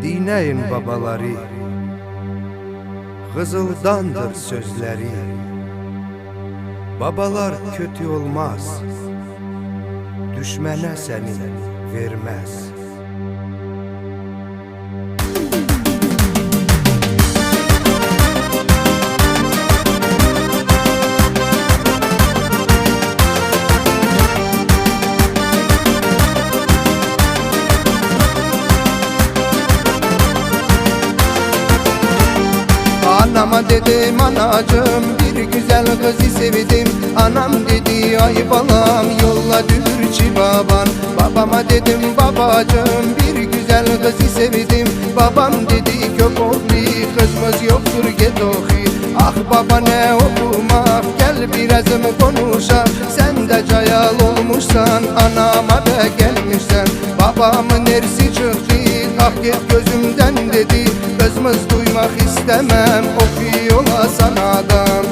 Dinleyin babaları, Kızıldandır sözleri. Babalar kötü olmaz, düşmene seni vermez. Anama dedim anacığım, bir güzel kızı sevdim. Anam dedi ay balam, yolla dürçü baban. Babama dedim babacığım, bir güzel kızı sevdim. Babam dedi köpokli, kızımız yoktur get ohi. Ah baba ne okumak, gel biraz mı konuşak. Sen de cayal olmuşsan, anama da gelmişsen. Babamın nersi çıktı, kalk git gözümden dedi. Kızımız duymak istemem, okuyola sanadan.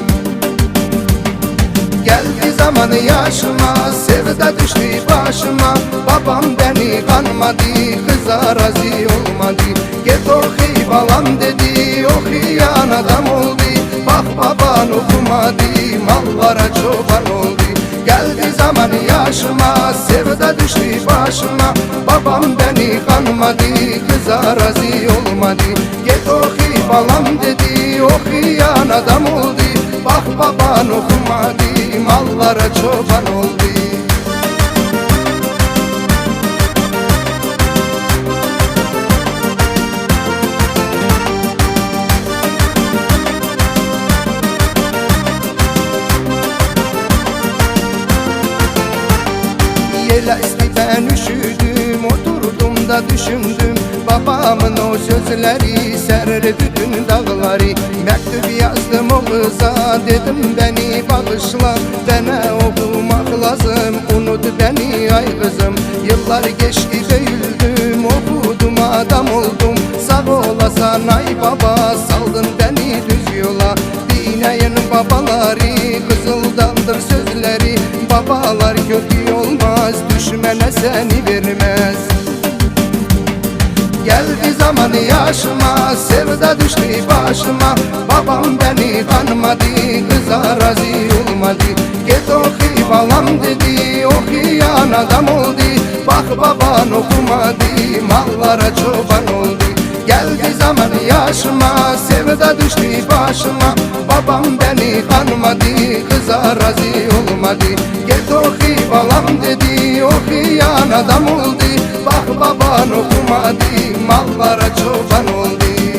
Geldi zamanı yaşıma, sevda düştü başıma. Babam beni kanmadı, kıza razı olmadı. Get oku balam dedi, okuyan adam oldu. Bak baban okumadı, mallara çoban oldu. Geldi zamanı yaşıma, sevda düştü başıma. Babam beni kanmadı, kıza razı olmadı. Get oku balam dedi, okuyan adam oldu. Bak baban okumadı, mallara çoban oldu. Yela esti ben üşüdüm, oturdum da düşündüm. Babamın o sözleri serdi bütün dağları. Mektup yazdım o kıza, dedim beni bağışla. Bana okumak lazım, unut beni ay kızım. Yıllar geçti büyüdüm, okudum adam oldum. Sağ olasan ay baba, saldın beni düz yola. Dinleyin babaları, Kızıldandır sözleri. Babalar kötü olmaz, düşmene seni vermez. Geldi zamanı yaşıma, sevda düştü başıma. Babam beni kanmadı, kıza razı olmadı. Get oku balam dedi, okuyan adam oldu. Bak baban okumadı, mallara çoban oldu. Geldi zamanı yaşıma, sevda düştü başıma. Babam beni kanmadı, kıza razı olmadı. Get oku balam dedi, okuyan adam oldu. Bak baban okumadı, mallara çoban oldu.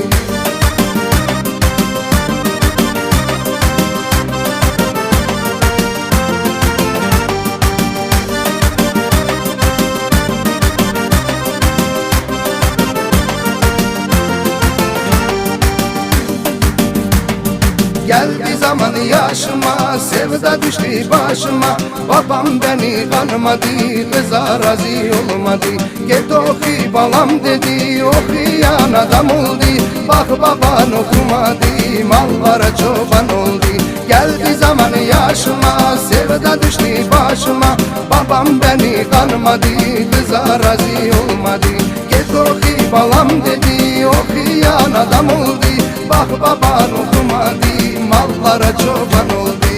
Geldi zamanı yaşıma, sevda düştü başıma. Babam beni kanmadı, kıza razı olmadı. Get oku balam dedi, okuyan adam oldu. Bak baban okumadı, mallara çoban oldu. Geldi zamanı yaşıma, sevda düştü başıma. Babam beni kanmadı, kıza razı olmadı. Get oku balam dedi, okuyan adam oldu. Bak baban okumadı, mallara çoban oldu.